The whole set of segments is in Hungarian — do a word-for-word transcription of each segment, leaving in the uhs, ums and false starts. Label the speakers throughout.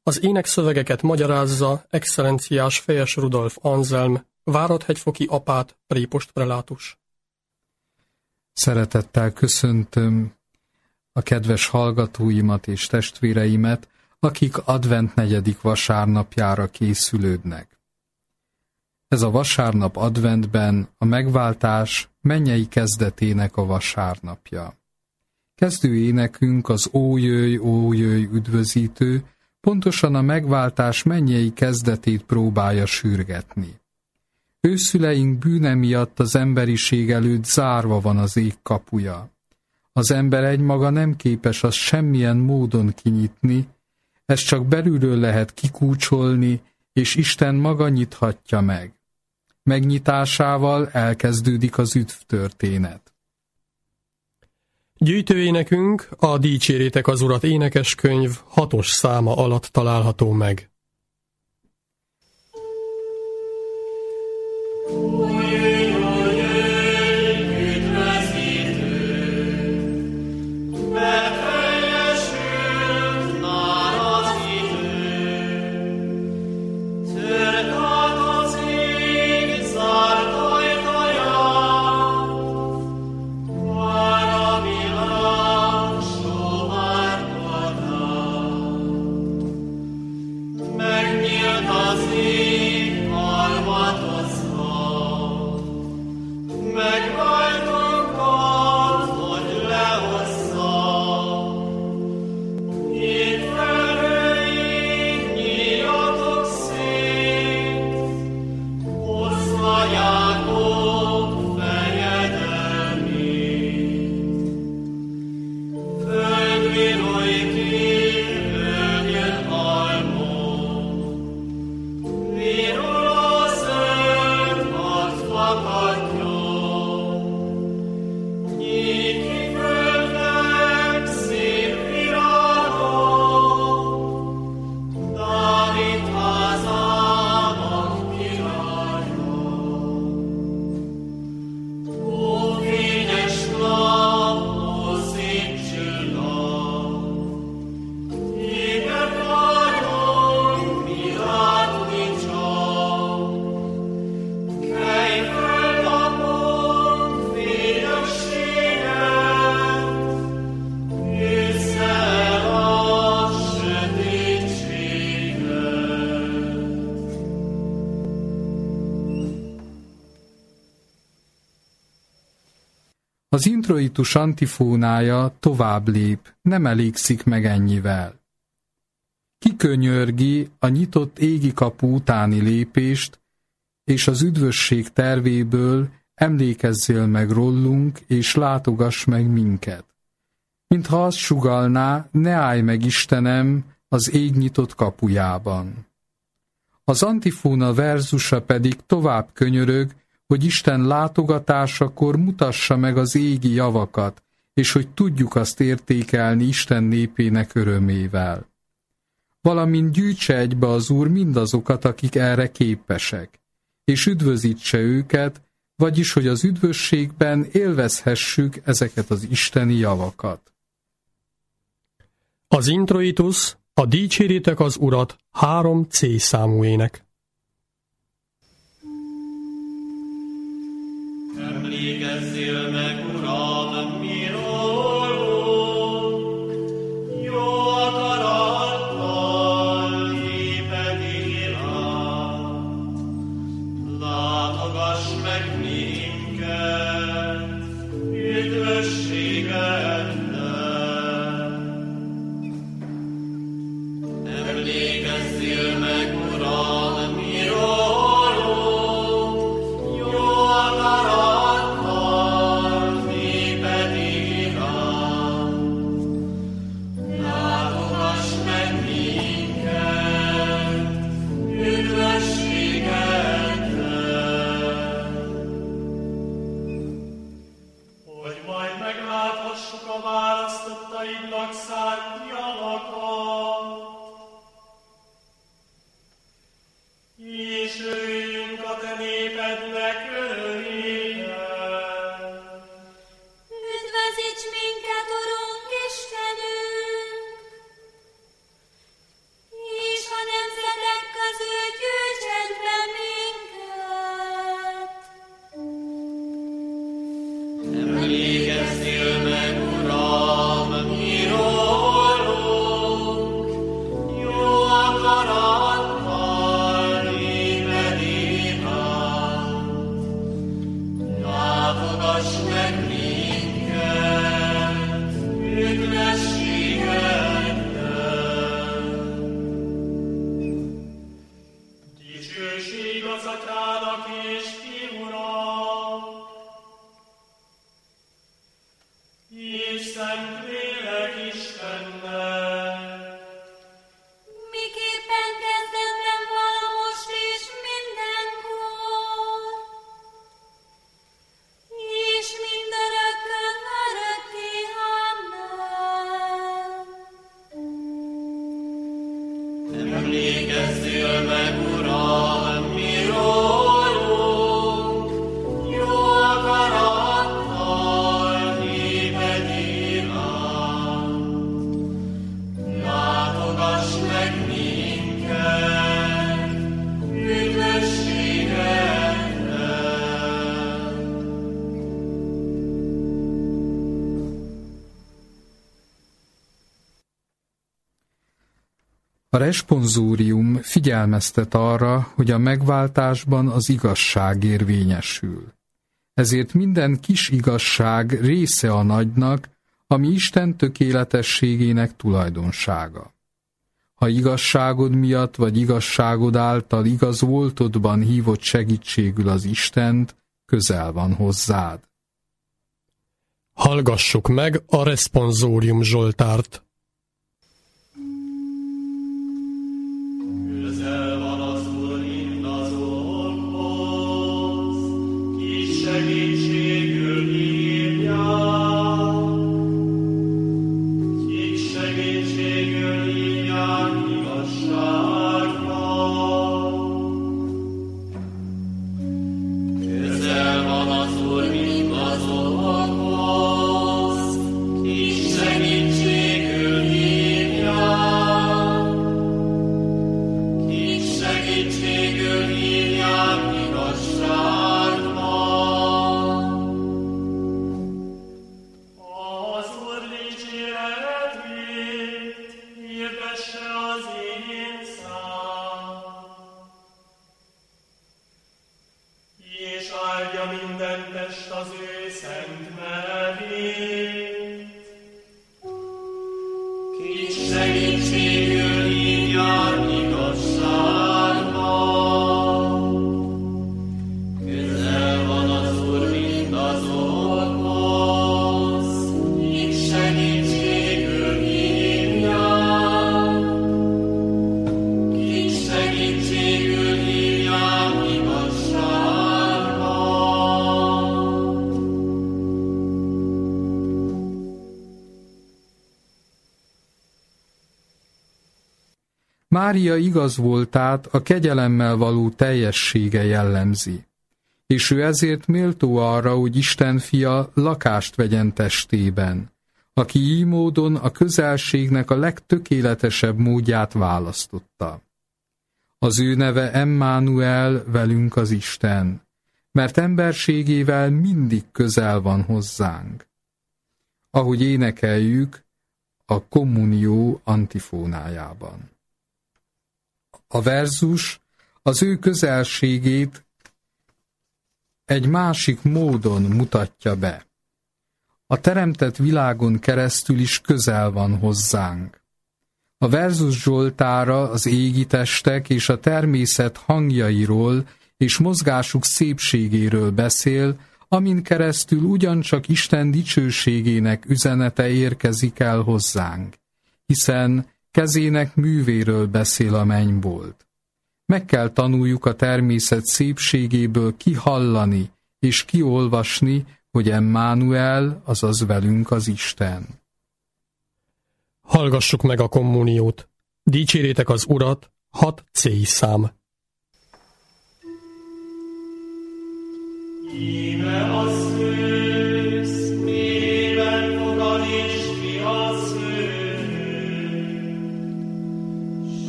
Speaker 1: Az énekszövegeket magyarázza excellenciás Fejes Rudolf Anzelm, Várad-hegyfoki apát, prépost prelátus.
Speaker 2: Szeretettel köszöntöm a kedves hallgatóimat és testvéreimet, akik advent negyedik vasárnapjára készülődnek. Ez a vasárnap adventben a megváltás mennyei kezdetének a vasárnapja. Kezdő énekünk az Ó jöjj, ó jöjj üdvözítő, pontosan a megváltás mennyei kezdetét próbálja sürgetni. Őszüleink bűne miatt az emberiség előtt zárva van az ég kapuja. Az ember egymaga nem képes azt semmilyen módon kinyitni, ezt csak belülről lehet kikúcsolni, és Isten maga nyithatja meg. Megnyitásával elkezdődik az üdvtörténet.
Speaker 1: Gyűjtőénekünk a Dicsérjétek az Urat énekeskönyv hatos száma alatt található meg.
Speaker 2: Az introitus antifónája tovább lép, nem elégszik meg ennyivel. Kikönyörgi a nyitott égi kapu utáni lépést, és az üdvösség tervéből emlékezzél meg rólunk, és látogass meg minket. Mintha azt sugallná, ne állj meg Istenem az ég nyitott kapujában. Az antifóna verzusa pedig tovább könyörög, hogy Isten látogatásakor mutassa meg az égi javakat, és hogy tudjuk azt értékelni Isten népének örömével. Valamint gyűjtse egybe az Úr mindazokat, akik erre képesek, és üdvözítse őket, vagyis hogy az üdvösségben élvezhessük ezeket az isteni javakat.
Speaker 1: Az introitus a Dicsérjétek az Urat három C számú ének.
Speaker 3: Emlékezzél meg, Uram, mi rólunk, jó akarattal néped iránt. Látogass meg minket, üdvösségeddel. Emlékezzél meg, Uram, mi rólunk, jó akarattal Emlékezzél meg, Uram, mi rólunk, jó akarattal néped iránt. Látogass meg minket, üdvösségeddel.
Speaker 2: A responzórium figyelmeztet arra, hogy a megváltásban az igazság érvényesül. Ezért minden kis igazság része a nagynak, ami Isten tökéletességének tulajdonsága. Ha igazságod miatt vagy igazságod által igazoltodban hívott segítségül az Istent, közel van hozzád.
Speaker 1: Hallgassuk meg a responzórium Zsoltárt.
Speaker 3: Közel van az Úr mindazokhoz, kis segítségül hívják, kis segítségül hívják igazságba. Közel van az Úr mindazokhoz, kis segítségül hívják, kis segítségül hívják igazságba. Az Úr dicséretét hirdesse az én szám, és áldja minden test az ő szent nevét. Kis segítségül hívják igazságba. Közel van az Úr mindazokhoz, kis segítségül hívják, kis segítségül hívják igazságba.
Speaker 2: Mária igaz voltát a kegyelemmel való teljessége jellemzi, és ő ezért méltó arra, hogy Isten fia lakást vegyen testében, aki így módon a közelségnek a legtökéletesebb módját választotta. Az ő neve Emmanuel, velünk az Isten, mert emberségével mindig közel van hozzánk. Ahogy énekeljük a kommunió antifónájában. A verzus az ő közelségét egy másik módon mutatja be. A teremtett világon keresztül is közel van hozzánk. A verzus Zsoltára az égi testek és a természet hangjairól és mozgásuk szépségéről beszél, amin keresztül ugyancsak Isten dicsőségének üzenete érkezik el hozzánk, hiszen kezének művéről beszél a mennybolt. Meg kell tanuljuk a természet szépségéből kihallani és kiolvasni, hogy Emmanuel, azaz velünk az Isten.
Speaker 1: Hallgassuk meg a kommuniót. Dicsérjétek az Urat, hat cé szám.
Speaker 3: Íme a szősz, mélyben fogad és ki a szősz, s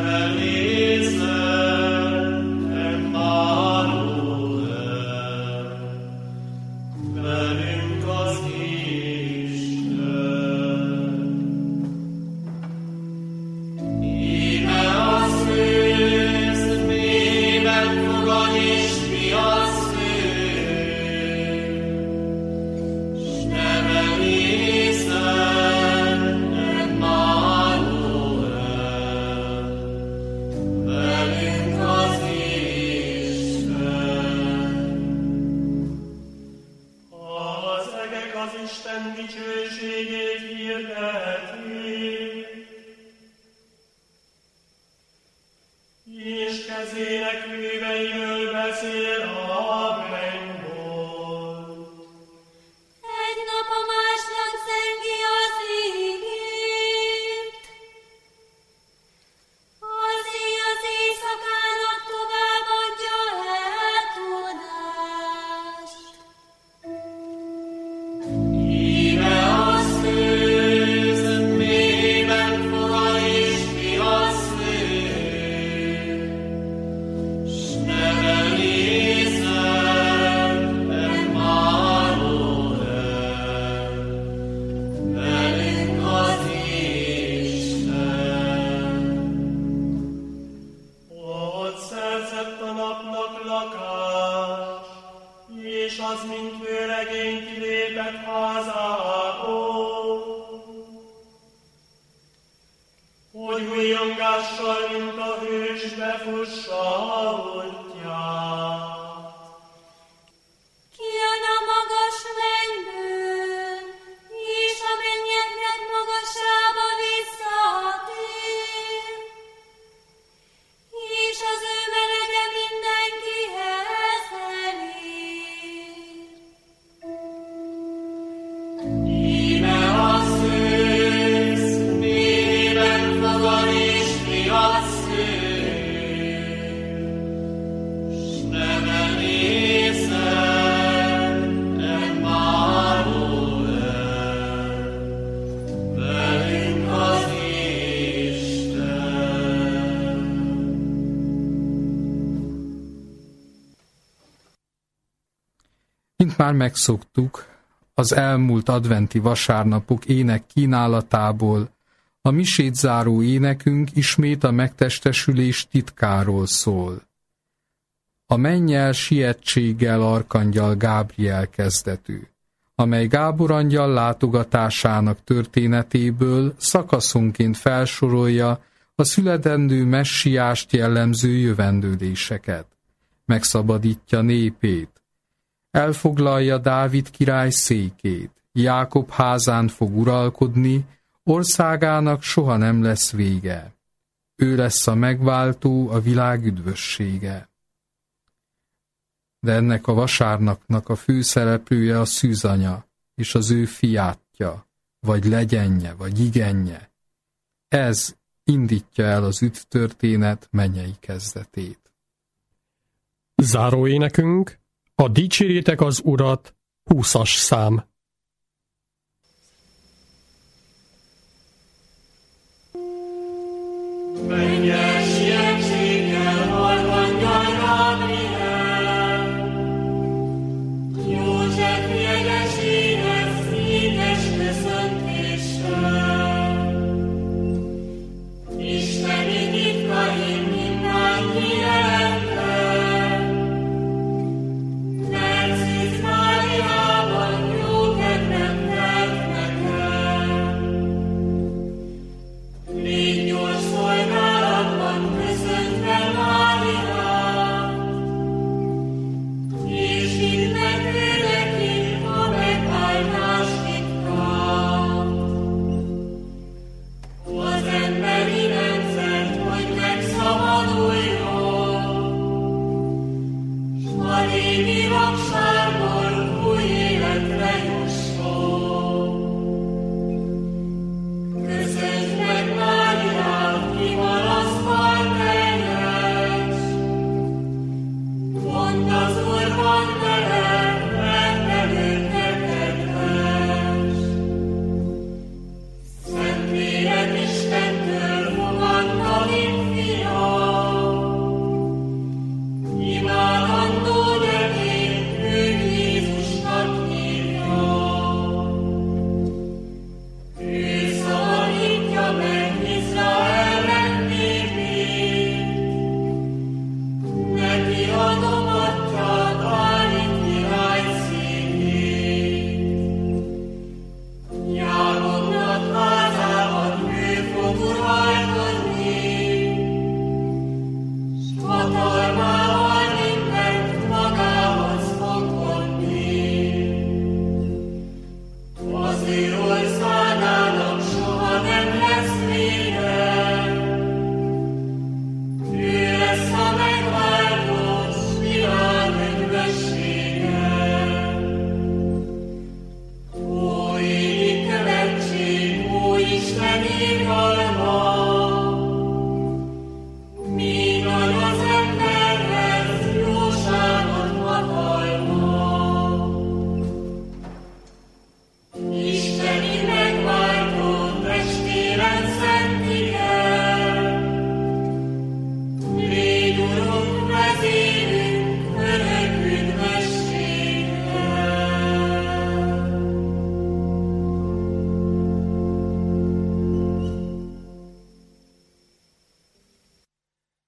Speaker 3: nevelészen Emmanuel, velünk az Isten. Íme a és kezének műveiből beszél a mennybolt.
Speaker 4: Egy nap a másnak zengi az ígét, az éj az éjszakának tovább adja el tudást.
Speaker 3: Íme a szőz, mélyben foga és fiaszlő, s nevelészen emmanuel, velünk az Isten. Ott szerzett a napnak lakás, és az, mint vőlegény kilépett házából, hogy újjongással, mint a hős befussa útját.
Speaker 4: Kijön a magas mennyből, és a mennyeknek magasába visszatér, és az ő melege mindenkihez elér.
Speaker 3: Íme a szőz, mélyben fogad és fiaszlő, s nevelészen emmanuel, velünk az Isten.
Speaker 2: Mint már megszoktuk, az elmúlt adventi vasárnapok ének kínálatából a misét záró énekünk ismét a megtestesülés titkáról szól. A mennyel sietséggel arkangyal Gábriel kezdetű, amely Gábor angyal látogatásának történetéből szakaszonként felsorolja a születendő messiást jellemző jövendőléseket, megszabadítja népét, elfoglalja Dávid király székét, Jákob házán fog uralkodni, országának soha nem lesz vége. Ő lesz a megváltó, a világ üdvössége. De ennek a vasárnapnak a főszereplője a szűzanya, és az ő fiátja, vagy legyenje, vagy igenje. Ez indítja el az üdvtörténet mennyei kezdetét.
Speaker 1: Záró énekünk, a dicsérjétek az Urat, húszas szám.
Speaker 3: Mennyel sietséggel arkangyal Gábriel, József jegyeséhez színes köszöntéssel. Isteni titkaim mindmány kijelentek, mert Szűz Máriában jó kedvem telt nekem. Légy gyors szolgálatban,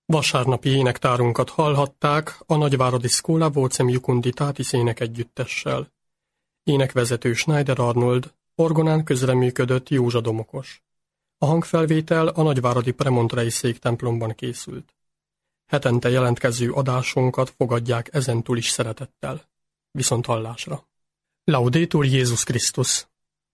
Speaker 1: Vasárnapi énektárunkat hallhatták a Nagyváradi Szkóla Vocem Jukunditátis énekegyüttessel. Énekvezető Schneider Arnold, orgonán közreműködött Józsa Domokos. A hangfelvétel a nagyváradi Premontrei széktemplomban készült. Hetente jelentkező adásunkat fogadják ezentúl is szeretettel. Viszont hallásra. Laudetur Jézus Krisztus!